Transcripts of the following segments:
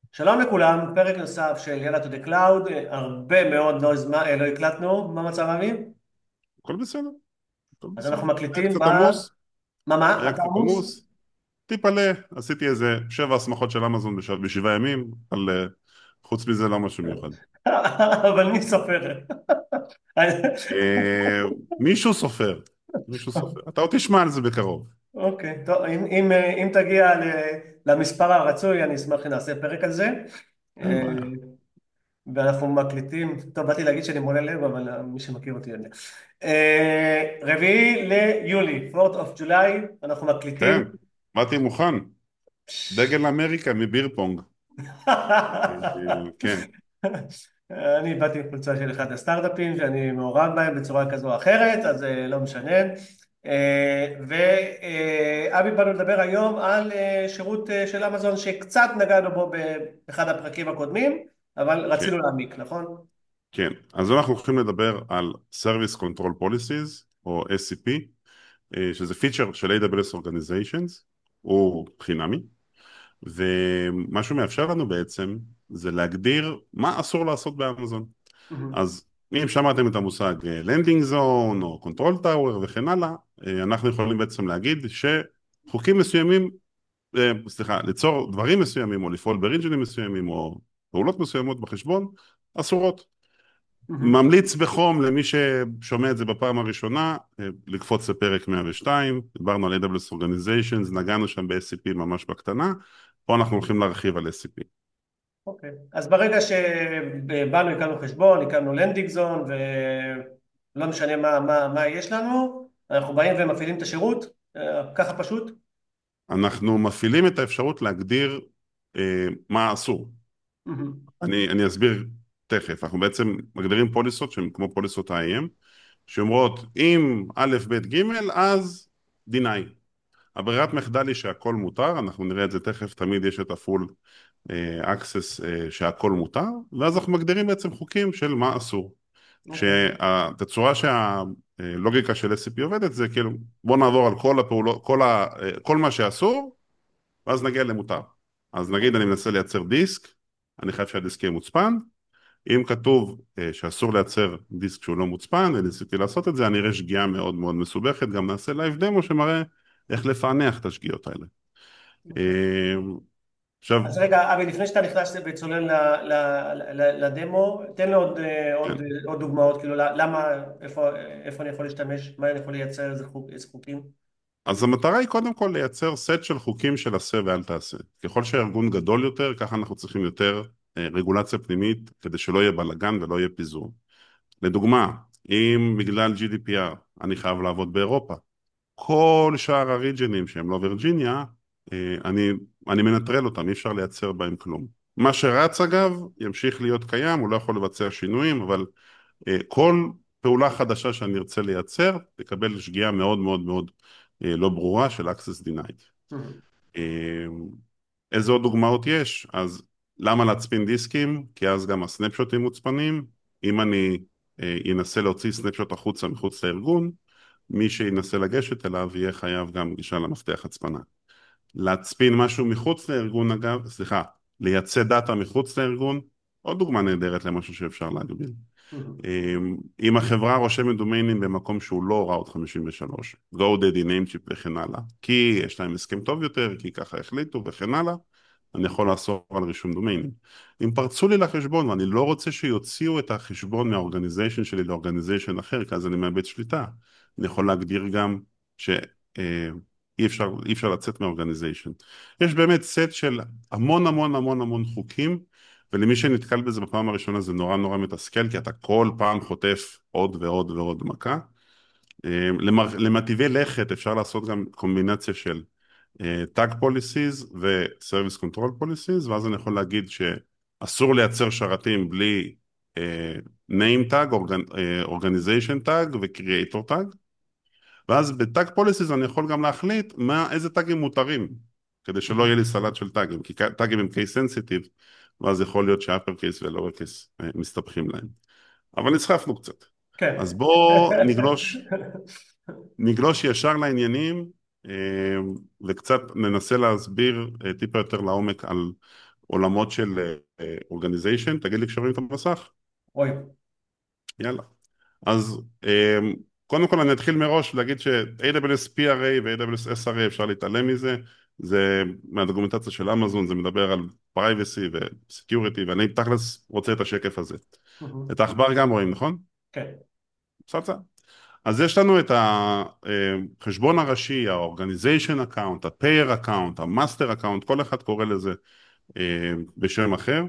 שלום לכולם, פרק נוסף של יאללה to the cloud, הרבה מאוד לא הקלטנו, מה מצב אבי? הכל בסדר, הכל אז בסדר. אנחנו היה מקליטים קצת עמוס, מה? היה אתה קצת עמוס? עמוס, טיפלה, עשיתי איזה 7 הסמכות של אמזון ב7 ימים, אבל חוץ מזה לא משהו מיוחד. אבל מי סופר? אה, מישהו סופר, מישהו סופר. אתה עוד תשמע על זה בקרוב. אוקיי, טוב, אם תגיע למספר הרצוי, אני אשמח שנעשה פרק על זה. אין אה, בעיה. ואנחנו מקליטים, טוב, באתי להגיד שאני מורה לב, אבל מי שמכיר אותי יודע. רביעי ליולי, 4th of July, אנחנו מקליטים. כן, באתי מוכן. דגל אמריקה מביר פונג. כן, אני באתי עם חולצה של אחד הסטארט-אפים שאני מעורב בהם בצורה כזו או אחרת, אז לא משנה. ואבי באנו לדבר היום על שירות של אמזון שקצת נגענו בו באחד הפרקים הקודמים, אבל כן, רצינו להעמיק, נכון? כן. אז אנחנו הולכים לדבר על Service Control Policies, או SCP, שזה פיצ'ר של AWS Organizations, הוא חינמי. ומה שהוא מאפשר לנו בעצם זה להגדיר מה אסור לעשות באמזון. מהמם. אז אם שמעתם את המושג לנדינג זון או קונטרול טאוור וכן הלאה, אנחנו יכולים בעצם להגיד שחוקים מסוימים, סליחה, ליצור דברים מסוימים או לפעול בריג'נים מסוימים או פעולות מסוימות בחשבון אסורות. מהמם. ממליץ בחום למי ששומע את זה בפעם הראשונה, לקפוץ לפרק 102, דיברנו על AWS Organizations, נגענו שם ב-SCP ממש בקטנה, פה אנחנו הולכים להרחיב על SCP. אוקיי. אז ברגע שבאנו, הקמנו חשבון, הקמנו לנדינג זון, ולא משנה מה יש לנו, אנחנו באים ומפעילים את השירות, ככה פשוט. אנחנו מפעילים את האפשרות להגדיר מה אסור. מהמם. אני אסביר תכף, אנחנו בעצם מגדירים פוליסות שהן כמו פוליסות ה-IM, שאומרות אם א', ב', ג', אז deny. הברירת מחדל היא שהכל מותר, אנחנו נראה את זה תכף, תמיד יש את הפול access שהכל מותר, ואז אנחנו מגדירים בעצם חוקים של מה אסור. אוקיי. כשהתצורה שהלוגיקה של SCP עובדת זה כאילו בוא נעבור על כל הפעולות, כל מה שאסור, ואז נגיע למותר. אז נגיד אני מנסה לייצר דיסק, אני חייב שהדיסק יהיה מוצפן, אם כתוב שאסור לייצר דיסק שהוא לא מוצפן, וניסיתי לעשות את זה, אני אראה שגיאה מאוד מאוד מסובכת, גם נעשה לייב דמו שמראה איך לפענח את השגיאות האלה. אוקיי. אה, עכשיו, אז רגע, אבי, לפני שאתה נכנס וצולל לדמו, תן לי כן. עוד דוגמאות, כאילו, למה, איפה אני יכול להשתמש, מה אני יכול לייצר, איזה חוקים. אז המטרה היא קודם כל לייצר סט של חוקים של עשה ואל תעשה. ככל שהארגון גדול יותר, ככה אנחנו צריכים יותר רגולציה פנימית, כדי שלא יהיה בלגן ולא יהיה פיזור. לדוגמה, אם בגלל GDPR אני חייב לעבוד באירופה, כל שאר הריג'נים שהם לא וירג'יניה, אני, אני מנטרל אותם, אי אפשר לייצר בהם כלום. מה שרץ אגב, ימשיך להיות קיים, הוא לא יכול לבצע שינויים, אבל כל פעולה חדשה שאני ארצה לייצר, תקבל שגיאה מאוד מאוד מאוד לא ברורה של access denied. מהמם. אה, איזה עוד דוגמאות יש? אז למה להצפין דיסקים? כי אז גם הסנפשוטים מוצפנים. אם אני אנסה להוציא סנפשוט החוצה מחוץ לארגון, מי שינסה לגשת אליו יהיה חייב גם גישה למפתח הצפנה. להצפין משהו מחוץ לארגון אגב, סליחה, לייצא דאטה מחוץ לארגון, עוד דוגמה נהדרת למשהו שאפשר להגביל. מהמם. אם החברה רושמת דומיינים במקום שהוא לא ראוט 53, GoDaddy, Namecheap וכן הלאה, כי יש להם הסכם טוב יותר, כי ככה החליטו וכן הלאה, אני יכול לאסור על רישום דומיינים. אם פרצו לי לחשבון ואני לא רוצה שיוציאו את החשבון מהאורגניזיישן שלי לאורגניזיישן אחר, כי אז אני מאבד שליטה. אני יכול להגדיר גם אי אפשר לצאת מהאורגניזיישן. יש באמת סט של המון המון המון המון חוקים, ולמי שנתקל בזה בפעם הראשונה זה נורא נורא מתסכל, כי אתה כל פעם חוטף עוד ועוד ועוד מכה. למטיבי לכת אפשר לעשות גם קומבינציה של tag policies ו-service control policies, ואז אני יכול להגיד שאסור לייצר שרתים בלי name tag, organization tag ו-creator tag, ואז ב-tag policies אני יכול גם להחליט איזה טאגים מותרים, כדי שלא יהיה לי סלט של טאגים, כי טאגים הם case sensitive, ואז יכול להיות ש-upper case ו-lower case מסתבכים להם. אבל נסחפנו קצת. כן. אז בואו נגלוש ישר לעניינים, וקצת ננסה להסביר טיפה יותר לעומק על עולמות של אורגניזיישן. תגיד לי כשרואים את המסך. אוי. יאללה. אז קודם כל אני אתחיל מראש להגיד ש-AWS PRA ו-AWS SRA אפשר להתעלם מזה, זה מהדוקומנטציה של אמזון, זה מדבר על privacy ו-security, ואני תכלס רוצה את השקף הזה. מהמם. את העכבר גם רואים, נכון? כן. בסדר. אז יש לנו את החשבון הראשי, ה-Organization Account, ה-Payer Account, ה-Master Account, כל אחד קורא לזה בשם אחר.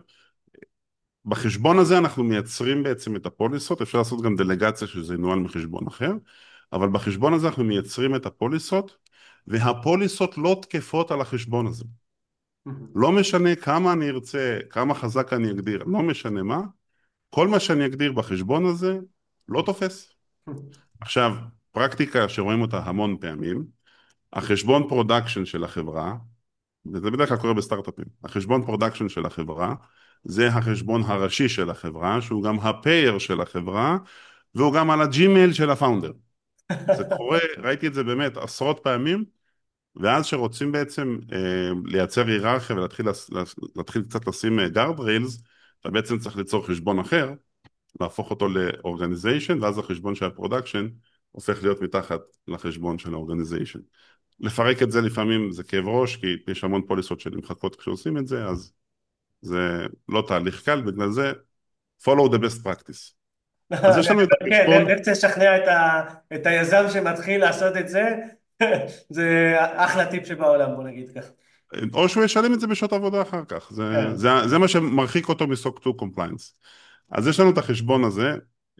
בחשבון הזה אנחנו מייצרים בעצם את הפוליסות, אפשר לעשות גם דלגציה שזה ינוהל מחשבון אחר, אבל בחשבון הזה אנחנו מייצרים את הפוליסות, והפוליסות לא תקפות על החשבון הזה. מהמם. לא משנה כמה אני ארצה, כמה חזק אני אגדיר, לא משנה מה, כל מה שאני אגדיר בחשבון הזה לא תופס. עכשיו, פרקטיקה שרואים אותה המון פעמים, החשבון פרודקשן של החברה, וזה בדרך כלל קורה בסטארט-אפים, החשבון פרודקשן של החברה זה החשבון הראשי של החברה, שהוא גם הפייר של החברה, והוא גם על הג'ימייל של הפאונדר. זה קורה, ראיתי את זה באמת עשרות פעמים, ואז שרוצים בעצם לייצר היררכיה ולהתחיל להתחיל קצת לשים גארד ריילס, אתה בעצם צריך ליצור חשבון אחר, להפוך אותו לאורגניזיישן, ואז החשבון של הפרודקשן הופך להיות מתחת לחשבון של האורגניזיישן. לפרק את זה לפעמים זה כאב ראש, כי יש המון פוליסות שנמחקות כשעושים את זה, אז זה לא תהליך קל, בגלל זה follow the best practice. אז יש לנו את כן, החשבון, לך תשכנע את היזם שמתחיל לעשות את זה, זה אחלה טיפ שבעולם, בוא נגיד ככה. או שהוא ישלם את זה בשעות עבודה אחר כך, כן. זה מה שמרחיק אותו מסוק 2 compliance. אז יש לנו את החשבון הזה,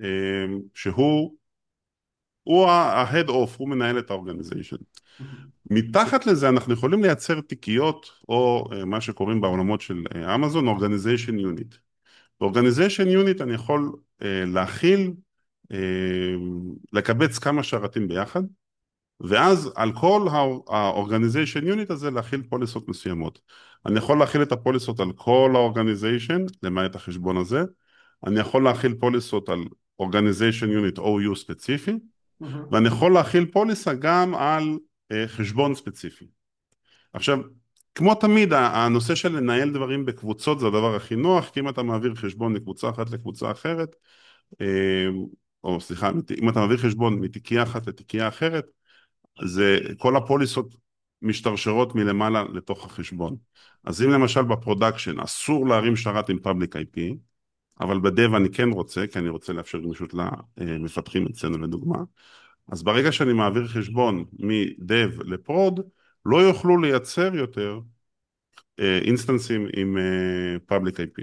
שהוא ה-head off, הוא מנהל את האורגניזיישן. מתחת לזה אנחנו יכולים לייצר תיקיות, או מה שקוראים בעולמות של אמזון, Organization Unit. ב-Organization Unit אני יכול להכיל, אה, לקבץ כמה שרתים ביחד, ואז על כל ה-Organization Unit הזה להכיל פוליסות מסוימות. אני יכול להכיל את הפוליסות על כל ה-Organization, למעט החשבון הזה, אני יכול להכיל פוליסות על Organization Unit OU ספציפי, מהמם. ואני יכול להכיל פוליסה גם על חשבון ספציפי. עכשיו, כמו תמיד, הנושא של לנהל דברים בקבוצות זה הדבר הכי נוח, כי אם אתה מעביר חשבון מקבוצה אחת לקבוצה אחרת, אה, או סליחה, אם אתה מעביר חשבון מתיקייה אחת לתיקייה אחרת, זה כל הפוליסות משתרשרות מלמעלה לתוך החשבון. אז אם למשל בפרודקשן אסור להרים שרת עם פאבליק IP, אבל בדב אני כן רוצה, כי אני רוצה לאפשר גמישות למפתחים אצלנו לדוגמה, אז ברגע שאני מעביר חשבון מדב לפרוד, לא יוכלו לייצר יותר אינסטנסים עם public IP.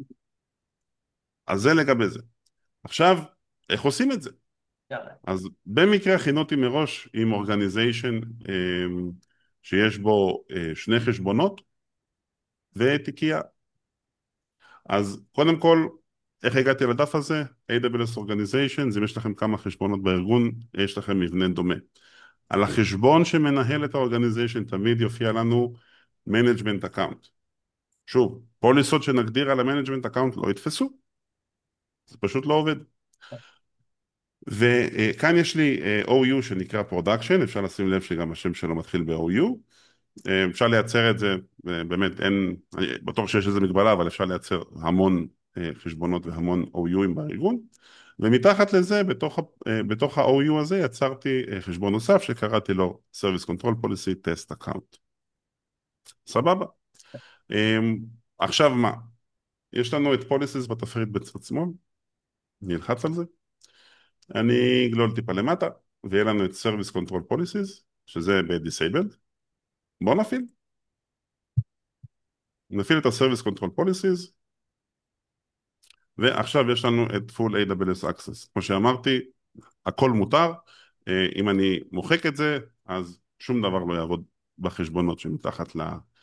אז זה לגבי זה. עכשיו, איך עושים את זה? יאללה. אז במקרה הכינותי מראש עם אורגניזיישן שיש בו שני חשבונות ותיקייה. אז קודם כל, איך הגעתי לדף הזה? AWS Organizations, אם יש לכם כמה חשבונות בארגון, יש לכם מבנה דומה. על החשבון שמנהל את האורגניזיישן תמיד יופיע לנו Management Account. שוב, פוליסות שנגדיר על ה-Management Account לא יתפסו, זה פשוט לא עובד. וכאן יש לי OU שנקרא Production, אפשר לשים לב שגם השם שלו מתחיל ב-OU, אפשר לייצר את זה, באמת אין, אני בטוח שיש איזה מגבלה, אבל אפשר לייצר המון חשבונות והמון OUים בארגון, ומתחת לזה, בתוך ה-OU הזה, יצרתי חשבון נוסף שקראתי לו Service Control Policy Test Account. סבבה. עכשיו מה? יש לנו את Policies בתפריט בצד שמאל, נלחץ על זה, אני אגלול טיפה למטה, ויהיה לנו את Service Control Policies, שזה ב-Disabled, בואו נפעיל את ה-Service Control Policies, ועכשיו יש לנו את Full AWS Access. כמו שאמרתי, הכל מותר, אם אני מוחק את זה, אז שום דבר לא יעבוד בחשבונות שמתחת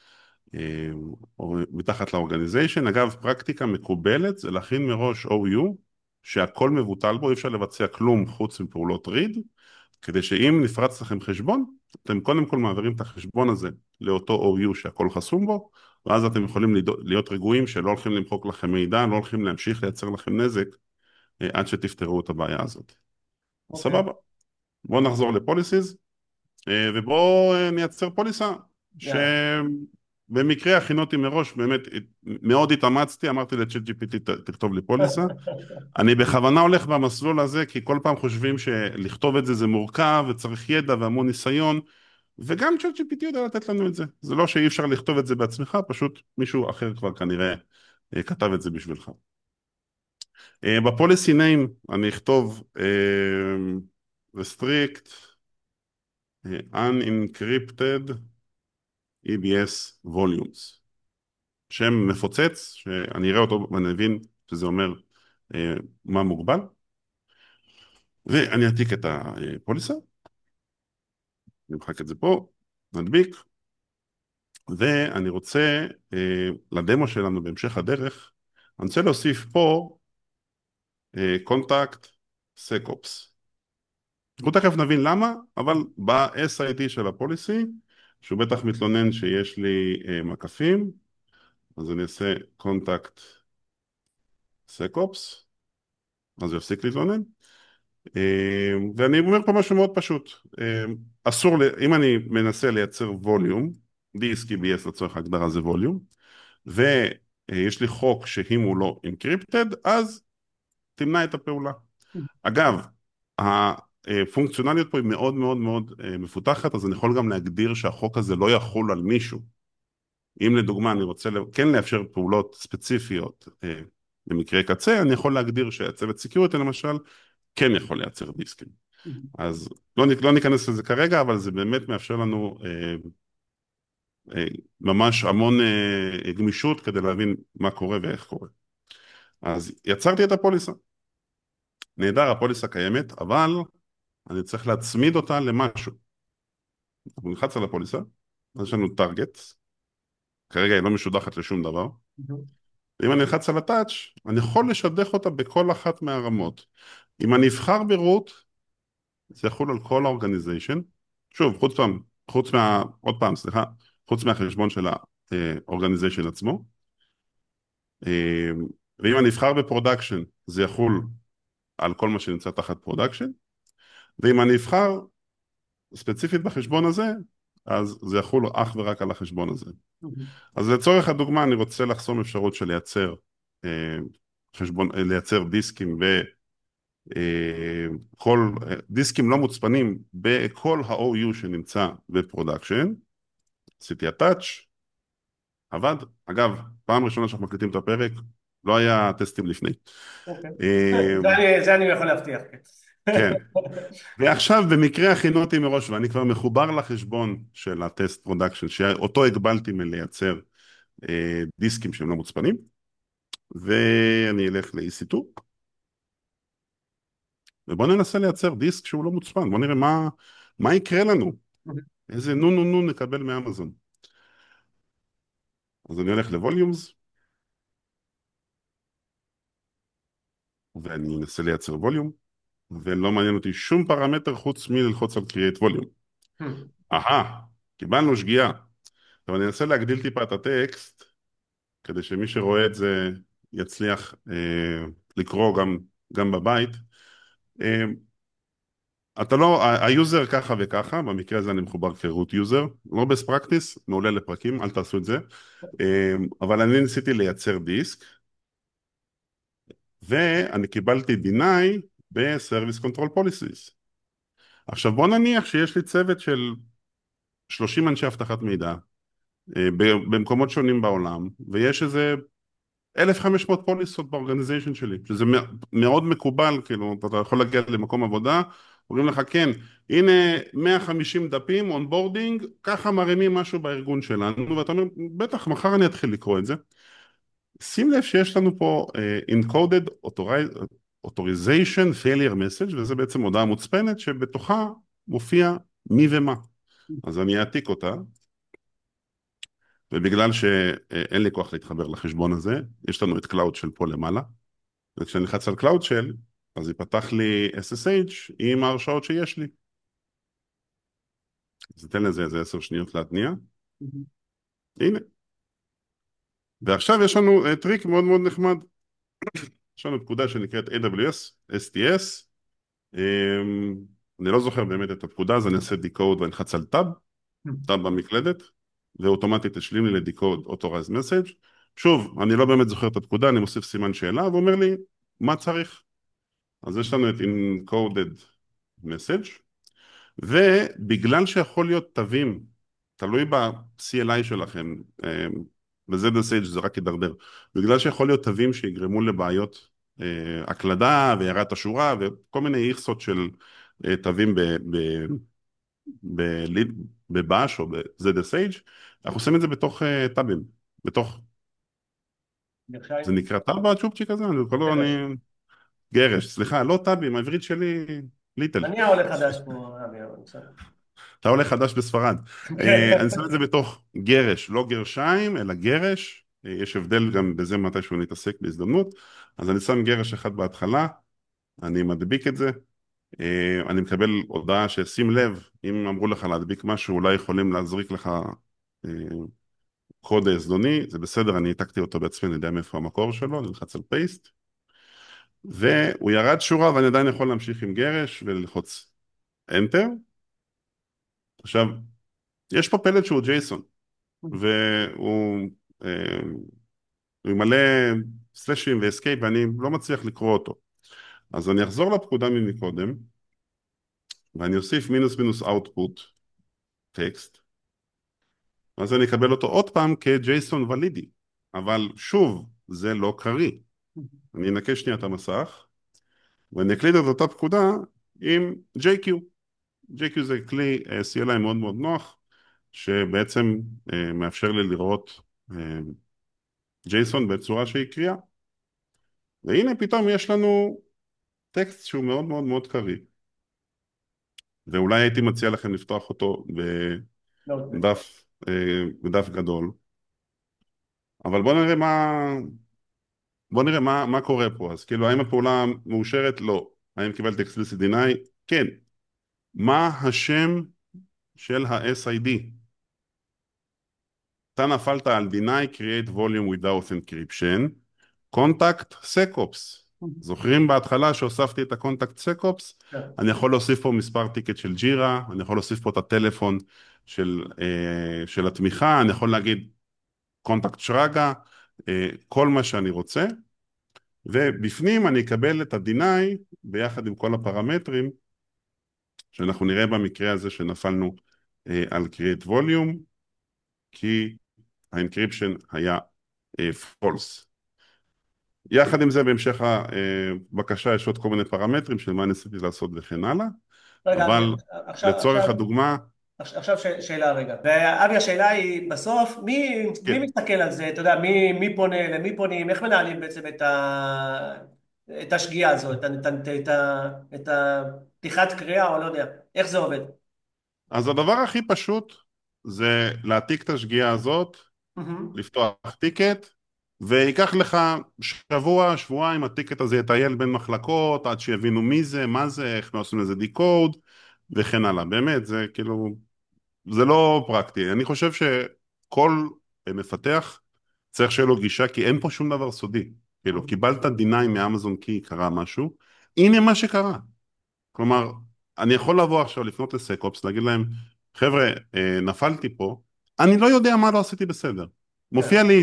מתחת לאורגניזיישן. אגב, פרקטיקה מקובלת זה להכין מראש OU, שהכל מבוטל בו, אי אפשר לבצע כלום חוץ מפעולות read, כדי שאם נפרץ לכם חשבון, אתם קודם כל מעבירים את החשבון הזה לאותו OU שהכל חסום בו, ואז אתם יכולים להיות רגועים שלא הולכים למחוק לכם מידע, לא הולכים להמשיך לייצר לכם נזק עד שתפתרו את הבעיה הזאת. אוקיי. סבבה. בואו נחזור לפוליסיז, ובואו נייצר פוליסה יאללה. במקרה הכינותי מראש, באמת מאוד התאמצתי, אמרתי לצ'אט GPT תכתוב לי פוליסה. אני בכוונה הולך במסלול הזה, כי כל פעם חושבים שלכתוב את זה זה מורכב, וצריך ידע והמון ניסיון, וגם צ'אט GPT יודע לתת לנו את זה. זה לא שאי אפשר לכתוב את זה בעצמך, פשוט מישהו אחר כבר כנראה כתב את זה בשבילך. בפוליסי ניים אני אכתוב restrict unencrypted EBS volumes. שם מפוצץ, שאני אראה אותו ואני אבין שזה אומר מה מוגבל, ואני אעתיק את הפוליסה, נמחק את זה פה, נדביק, ואני רוצה, לדמו שלנו בהמשך הדרך, אני רוצה להוסיף פה קונטקט סקופס. אנחנו תכף נבין למה, אבל ב-SID של הפוליסי, שהוא בטח מתלונן שיש לי מקפים, אז אני אעשה קונטקט סקופס, אז הוא יפסיק להתלונן. ואני אומר פה משהו מאוד פשוט, אסור, אם אני מנסה לייצר ווליום, דיסק EBS לצורך ההגדרה זה ווליום, ויש לי חוק שאם הוא לא אינקריפטד, אז תמנע את הפעולה. אגב, הפונקציונליות פה היא מאוד מאוד מאוד מפותחת, אז אני יכול גם להגדיר שהחוק הזה לא יחול על מישהו. אם לדוגמה אני רוצה כן לאפשר פעולות ספציפיות במקרה קצה, אני יכול להגדיר שהצוות סקיוריטי למשל כן יכול לייצר דיסקים. אז לא ניכנס לזה כרגע, אבל זה באמת מאפשר לנו ממש המון גמישות כדי להבין מה קורה ואיך קורה. אז יצרתי את הפוליסה. נהדר, הפוליסה קיימת, אבל אני צריך להצמיד אותה למשהו. אנחנו נלחץ על הפוליסה, אז יש לנו טארגט, כרגע היא לא משודחת לשום דבר. ואם אני נלחץ על הטאץ', אני יכול לשדך אותה בכל אחת מהרמות. אם אני אבחר ברוט, זה יחול על כל האורגניזיישן. שוב, עוד פעם, סליחה, חוץ מהחשבון של האורגניזיישן עצמו. ואם אני אבחר בפרודקשן, זה יחול על כל מה שנמצא תחת פרודקשן. ואם אני אבחר ספציפית בחשבון הזה, אז זה יחול אך ורק על החשבון הזה. אז לצורך הדוגמה, אני רוצה לחסום אפשרות של לייצר דיסקים דיסקים לא מוצפנים בכל ה-OU שנמצא בפרודקשן. עשיתי הטאץ', עבד. אגב, פעם ראשונה שאנחנו מקליטים את הפרק, לא היה טסטים לפני. אוקיי. אה, זה אני יכול להבטיח. כן. ועכשיו במקרה הכינותי מראש, ואני כבר מחובר לחשבון של הטסט פרודקשן, שאותו הגבלתי מלייצר דיסקים שהם לא מוצפנים, ואני אלך ל-EC2, ובואו ננסה לייצר דיסק שהוא לא מוצפן, בואו נראה מה יקרה לנו, איזה נו נו נו נקבל מאמזון. אז אני הולך לווליומס, ואני אנסה לייצר ווליום, ולא מעניין אותי שום פרמטר חוץ מללחוץ על create volume. קיבלנו שגיאה. עכשיו אני אנסה להגדיל טיפה את הטקסט, כדי שמי שרואה את זה יצליח לקרוא גם בבית. אתה לא, היוזר ככה וככה, במקרה הזה אני מחובר כרוט יוזר, לא best practice, מעולה לפרקים, אל תעשו את זה. אבל אני ניסיתי לייצר דיסק, ואני קיבלתי deny ב-Service Control Policies. עכשיו בוא נניח שיש לי צוות של 30 אנשי אבטחת מידע, במקומות שונים בעולם, ויש איזה 1,500 פוליסות באורגניזיישן שלי, שזה מאוד מקובל, כאילו, אתה יכול להגיע למקום עבודה, אומרים לך, כן, הנה 150 דפים, אונבורדינג, ככה מרימים משהו בארגון שלנו, ואתה אומר, בטח, מחר אני אתחיל לקרוא את זה. שים לב שיש לנו פה encoded authorization failure message, וזה בעצם הודעה מוצפנת, שבתוכה מופיע מי ומה. אז אני אעתיק אותה, ובגלל שאין לי כוח להתחבר לחשבון הזה, יש לנו את Cloud Shell פה למעלה, וכשאני לחץ על Cloud Shell, אז ייפתח לי SSH עם ההרשאות שיש לי. אז ניתן לזה איזה 10 שניות להתניע. הנה. ועכשיו יש לנו טריק מאוד מאוד נחמד. יש לנו פקודה שנקראת AWS, STS. אני לא זוכר באמת את הפקודה, אז אני אעשה דיקוד ואני לחץ על טאב במקלדת. ואוטומטית תשלים לי לדיקוד authorized message. שוב, אני לא באמת זוכר את הפקודה, אני מוסיף סימן שאלה ואומר לי מה צריך. אז יש לנו את encoded message, ובגלל שיכול להיות תווים, תלוי ב-CLI שלכם, ב-ZSH זה רק ידרדר, בגלל שיכול להיות תווים שיגרמו לבעיות הקלדה והערת השורה וכל מיני איכסות של תווים ב- בבאש או ב-ZSH, אנחנו עושים את זה בתוך טאבים, בתוך, זה גרשיים? נקרא טאב הצ'ופצ'יק הזה? גרש. גרש, סליחה, לא טאבים, העברית שלי ליטל. אני העולה חדש פה, אבי, אבל בסדר. אתה עולה חדש בספרד. כן. אני שם את זה בתוך גרש, לא גרשיים, אלא גרש. יש הבדל גם בזה מתישהו נתעסק בהזדמנות. אז אני שם גרש אחד בהתחלה, אני מדביק את זה. אני מקבל הודעה ששים לב, אם אמרו לך להדביק משהו, אולי יכולים להזריק לך אה, קוד זדוני, זה בסדר, אני העתקתי אותו בעצמי, אני יודע מאיפה המקור שלו, אני נלחץ על פייסט, והוא ירד שורה ואני עדיין יכול להמשיך עם גרש וללחוץ Enter. עכשיו, יש פה פלט שהוא ג'ייסון, והוא אה, הוא מלא סלשים ואסקייפ ואני לא מצליח לקרוא אותו. אז אני אחזור לפקודה ממקודם, ואני אוסיף מינוס מינוס output טקסט, אז אני אקבל אותו עוד פעם כ-JSON ולידי, אבל שוב, זה לא קריא. אני אנקש שנייה את המסך, ואני אקליד את אותה פקודה עם JQ. JQ זה כלי CLI מאוד מאוד נוח, שבעצם מאפשר לי לראות JSON בצורה שהיא קריאה. והנה פתאום יש לנו טקסט שהוא מאוד מאוד מאוד קריא. ואולי הייתי מציע לכם לפתוח אותו לא, אוקיי. בדף גדול. אבל בואו נראה מה קורה פה. אז כאילו, האם הפעולה מאושרת? לא. האם קיבלתי explicit deny? כן. מה השם של ה-SID? אתה נפלת על deny create volume without encryption, contact secops. זוכרים בהתחלה שהוספתי את הקונטקט סקופס? כן. אני יכול להוסיף פה מספר טיקט של ג'ירה, אני יכול להוסיף פה את הטלפון של התמיכה, אני יכול להגיד קונטקט שרגא, כל מה שאני רוצה, ובפנים אני אקבל את ה-deny ביחד עם כל הפרמטרים שאנחנו נראה במקרה הזה שנפלנו על create volume, כי האנקריפשן היה false. יחד עם זה בהמשך הבקשה יש עוד כל מיני פרמטרים של מה ניסיתי לעשות וכן הלאה, רגע, אבי, אבל עכשיו, לצורך הדוגמה, עכשיו שאלה רגע. ואבי, השאלה היא בסוף, מי כן, מסתכל על זה? אתה יודע, מי פונה, למי פונים, איך מנהלים בעצם את השגיאה הזו, את הפתיחת קריאה, או לא יודע, איך זה עובד? אז הדבר הכי פשוט זה להעתיק את השגיאה הזאת, מהמם. לפתוח טיקט, ויקח לך שבוע, שבועיים, הטיקט הזה יטייל בין מחלקות, עד שיבינו מי זה, מה זה, איך עושים לזה דיקוד, וכן הלאה. באמת, זה כאילו, זה לא פרקטי. אני חושב שכל מפתח צריך שיהיה לו גישה, כי אין פה שום דבר סודי. כאילו, קיבלת D9 מאמזון כי קרה משהו, הנה מה שקרה. כלומר, אני יכול לבוא עכשיו לפנות לסקופס, להגיד להם, חבר'ה, נפלתי פה, אני לא יודע מה לא עשיתי בסדר. כן, מופיע לי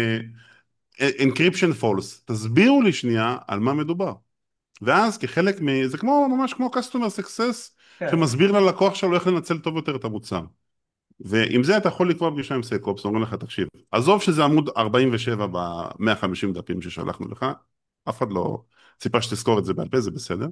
encryption false, תסבירו לי שנייה על מה מדובר. ואז כחלק זה ממש כמו customer success, כן. שמסביר ללקוח שלו איך לנצל טוב יותר את המוצר. ועם זה אתה יכול לקבוע פגישה עם סקופס, אומרים לך, תקשיב, עזוב שזה עמוד 47 ב-150 דפים ששלחנו לך, אף אחד לא ציפה שתזכור את זה בעל פה, זה בסדר.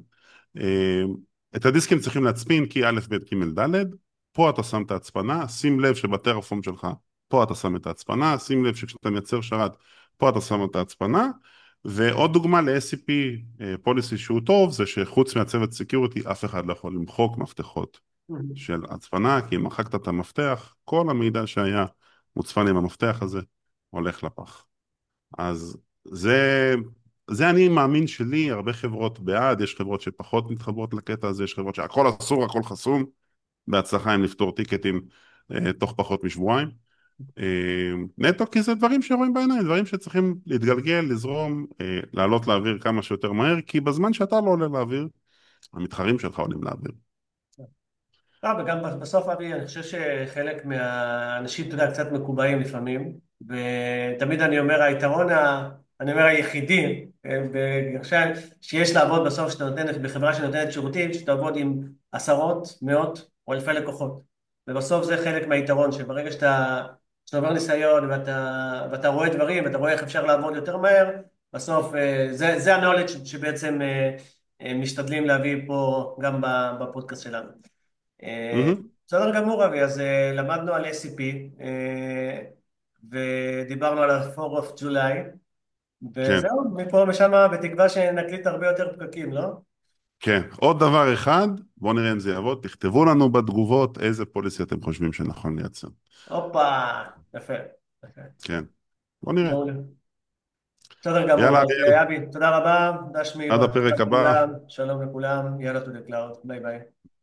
את הדיסקים צריכים להצפין כי א', ב', ג', ד', פה אתה שם את ההצפנה, שים לב שבטרפורם שלך, פה אתה שם את ההצפנה, שים לב שכשאתה מייצר שרת, פה אתה שם את ההצפנה, ועוד דוגמה ל-SCP פוליסי שהוא טוב, זה שחוץ מהצוות סקיוריטי, אף אחד לא יכול למחוק מפתחות מהמם. של הצפנה, כי אם מחקת את המפתח, כל המידע שהיה מוצפן עם המפתח הזה, הולך לפח. אז זה, זה אני מאמין שלי, הרבה חברות בעד, יש חברות שפחות מתחברות לקטע הזה, יש חברות שהכל אסור, הכל חסום, בהצלחה אם לפתור טיקטים תוך פחות משבועיים. נטו כי זה דברים שרואים בעיניים, דברים שצריכים להתגלגל, לזרום, לעלות לאוויר כמה שיותר מהר, כי בזמן שאתה לא עולה לאוויר, המתחרים שלך עולים לאוויר. וגם בסוף, אבי, אני חושב שחלק מהאנשים, אתה יודע, קצת מקובעים לפעמים, ותמיד אני אומר, אני אומר היחידי, עכשיו, שיש לעבוד בסוף, שאתה נותנת, בחברה שנותנת שירותים, שאתה עובד עם עשרות, מאות או אלפי לקוחות. ובסוף זה חלק מהיתרון, שברגע שאתה עובר ניסיון, ואתה רואה דברים, ואתה רואה איך אפשר לעבוד יותר מהר, בסוף, זה ה-knowledge שבעצם משתדלים להביא פה גם בפודקאסט שלנו. אה, מהמם. בסדר גמור, אבי, אז למדנו על SCP, ודיברנו על ה-4 of July, כן, וזהו, מפה ושם, בתקווה שנקליט הרבה יותר פקקים, לא? כן. עוד דבר אחד, בואו נראה אם זה יעבוד, תכתבו לנו בתגובות איזה פוליסי אתם חושבים שנכון לייצר. הופה, יפה, יפה. כן, בואו נראה. מעולה. בסדר גמור, יאללה, אז אריאל, אבי, תודה רבה, דש מי, עד בהצלחה הפרק הבא. לכולם, שלום לכולם, יאללה to the cloud, ביי ביי.